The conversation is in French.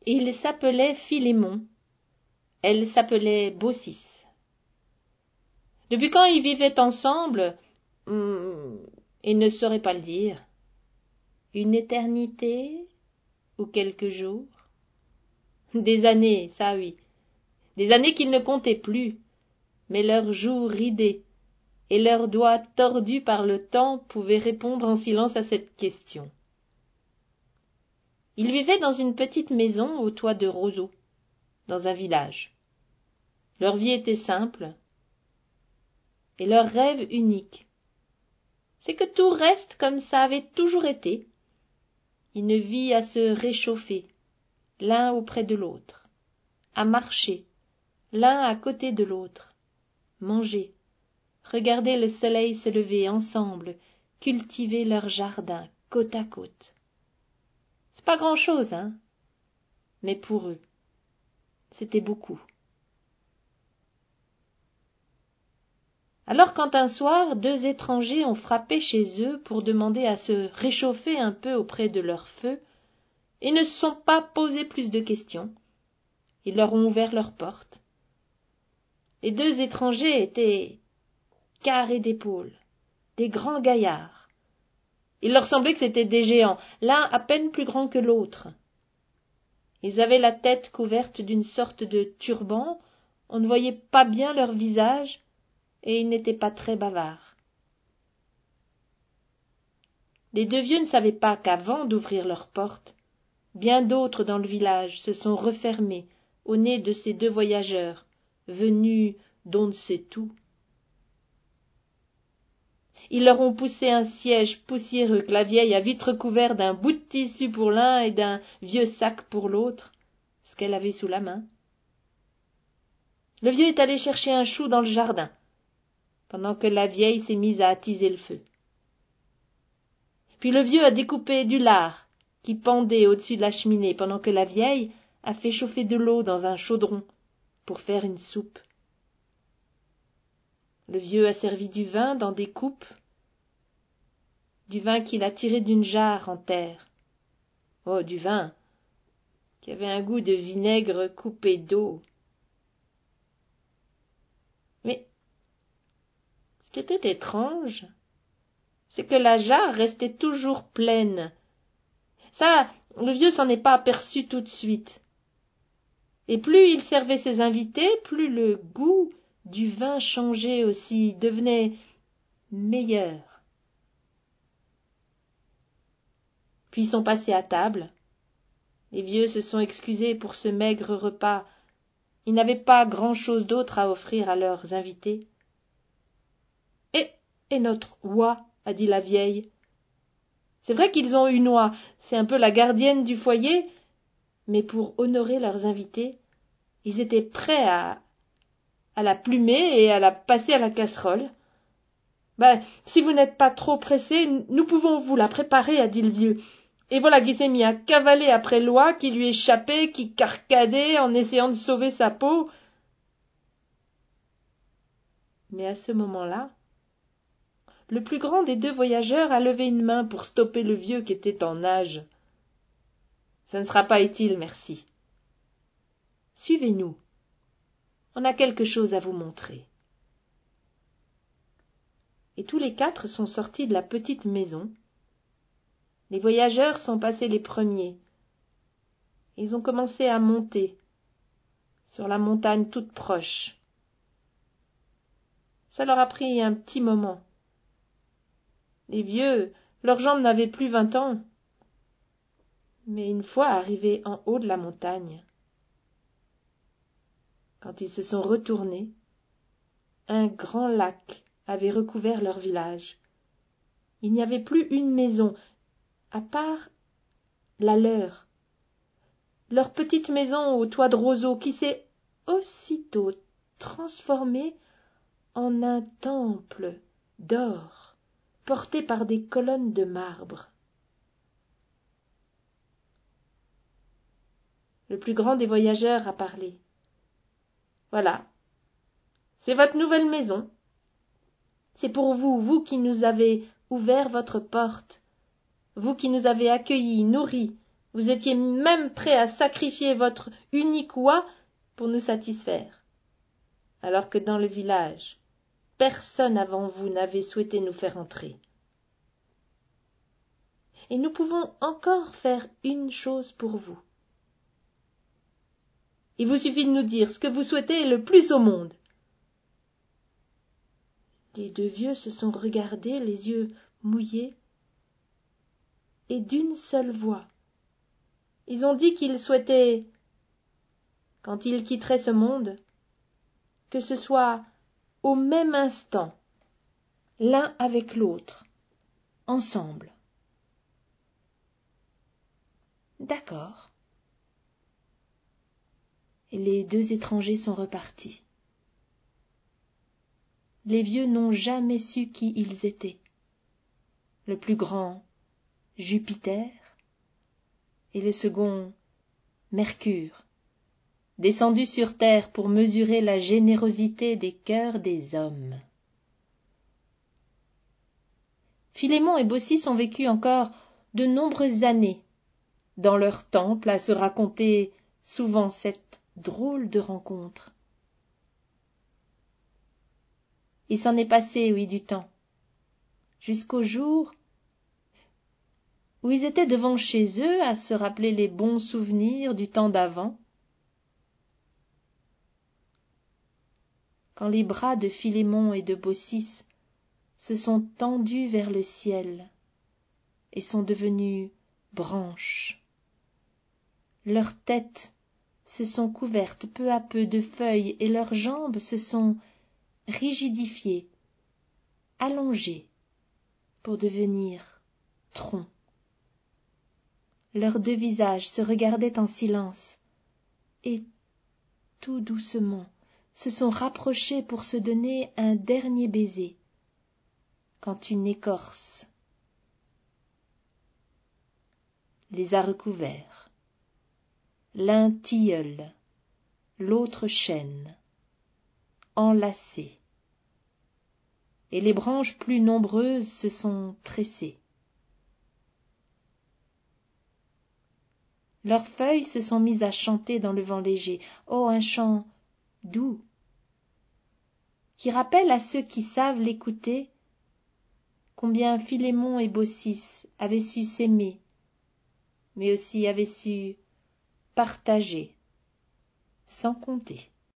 Il s'appelait Philémon, elle s'appelait Baucis. Depuis quand ils vivaient ensemble, ils ne sauraient pas le dire. Une éternité ou quelques jours? Des années, ça oui, des années qu'ils ne comptaient plus, mais leurs joues ridées et leurs doigts tordus par le temps pouvaient répondre en silence à cette question. Ils vivaient dans une petite maison au toit de roseaux, dans un village. Leur vie était simple, et leur rêve unique. C'est que tout reste comme ça avait toujours été. Une vie à se réchauffer, l'un auprès de l'autre, à marcher, l'un à côté de l'autre, manger, regarder le soleil se lever ensemble, cultiver leur jardin côte à côte. C'est pas grand-chose, hein, mais pour eux, c'était beaucoup. Alors quand un soir, deux étrangers ont frappé chez eux pour demander à se réchauffer un peu auprès de leur feu, ils ne se sont pas posé plus de questions. Ils leur ont ouvert leurs portes. Les deux étrangers étaient carrés d'épaules, des grands gaillards. Il leur semblait que c'étaient des géants, l'un à peine plus grand que l'autre. Ils avaient la tête couverte d'une sorte de turban, on ne voyait pas bien leur visage, et ils n'étaient pas très bavards. Les deux vieux ne savaient pas qu'avant d'ouvrir leurs portes, bien d'autres dans le village se sont refermés au nez de ces deux voyageurs, venus d'on ne sait où. Ils leur ont poussé un siège poussiéreux que la vieille a vite recouvert d'un bout de tissu pour l'un et d'un vieux sac pour l'autre, ce qu'elle avait sous la main. Le vieux est allé chercher un chou dans le jardin, pendant que la vieille s'est mise à attiser le feu. Puis le vieux a découpé du lard qui pendait au-dessus de la cheminée, pendant que la vieille a fait chauffer de l'eau dans un chaudron pour faire une soupe. Le vieux a servi du vin dans des coupes, du vin qu'il a tiré d'une jarre en terre. Oh, du vin qui avait un goût de vinaigre coupé d'eau. Mais ce qui était étrange, c'est que la jarre restait toujours pleine. Ça, le vieux s'en est pas aperçu tout de suite. Et plus il servait ses invités, plus le goût du vin changeait aussi, devenait meilleur. Puis ils sont passés à table. Les vieux se sont excusés pour ce maigre repas. Ils n'avaient pas grand-chose d'autre à offrir à leurs invités. Et notre oie, a dit la vieille. C'est vrai qu'ils ont une oie, c'est un peu la gardienne du foyer, mais pour honorer leurs invités, ils étaient prêts à la plumer et à la passer à la casserole. Si vous n'êtes pas trop pressés, nous pouvons vous la préparer, a dit le vieux. Et voilà qu'il s'est mis à cavaler après l'oie qui lui échappait, qui carcadait en essayant de sauver sa peau. Mais à ce moment-là, le plus grand des deux voyageurs a levé une main pour stopper le vieux qui était en nage. « Ça ne sera pas utile, merci. Suivez-nous. On a quelque chose à vous montrer. » Et tous les quatre sont sortis de la petite maison. Les voyageurs sont passés les premiers. Ils ont commencé à monter sur la montagne toute proche. Ça leur a pris un petit moment. Les vieux, leurs jambes n'avaient plus 20 ans. Mais une fois arrivés en haut de la montagne, quand ils se sont retournés, un grand lac avait recouvert leur village. Il n'y avait plus une maison, à part la leur petite maison au toit de roseaux qui s'est aussitôt transformée en un temple d'or porté par des colonnes de marbre. Le plus grand des voyageurs a parlé. Voilà, c'est votre nouvelle maison. C'est pour vous, vous qui nous avez ouvert votre porte, vous qui nous avez accueillis, nourris, Vous étiez même prêt à sacrifier votre unique oie pour nous satisfaire. Alors que dans le village, personne avant vous n'avait souhaité nous faire entrer. Et nous pouvons encore faire une chose pour vous. Il vous suffit de nous dire ce que vous souhaitez le plus au monde. Les deux vieux se sont regardés, les yeux mouillés, et d'une seule voix. Ils ont dit qu'ils souhaitaient, quand ils quitteraient ce monde, que ce soit au même instant, l'un avec l'autre, ensemble. D'accord. Et les deux étrangers sont repartis. Les vieux n'ont jamais su qui ils étaient. Le plus grand, Jupiter, et le second, Mercure, descendu sur terre pour mesurer la générosité des cœurs des hommes. Philémon et Baucis ont vécu encore de nombreuses années dans leur temple à se raconter souvent cette drôle de rencontre. Il s'en est passé, oui, du temps, jusqu'au jour où ils étaient devant chez eux à se rappeler les bons souvenirs du temps d'avant, quand les bras de Philémon et de Baucis se sont tendus vers le ciel et sont devenus branches. Leurs têtes se sont couvertes peu à peu de feuilles et leurs jambes se sont rigidifiées, allongées, pour devenir troncs. Leurs deux visages se regardaient en silence et, tout doucement, se sont rapprochés pour se donner un dernier baiser, quand une écorce les a recouverts. L'un tilleul, l'autre chêne, enlacés, et les branches plus nombreuses se sont tressées. Leurs feuilles se sont mises à chanter dans le vent léger. Oh, un chant doux, qui rappelle à ceux qui savent l'écouter combien Philémon et Baucis avaient su s'aimer, mais aussi avaient su partager, sans compter.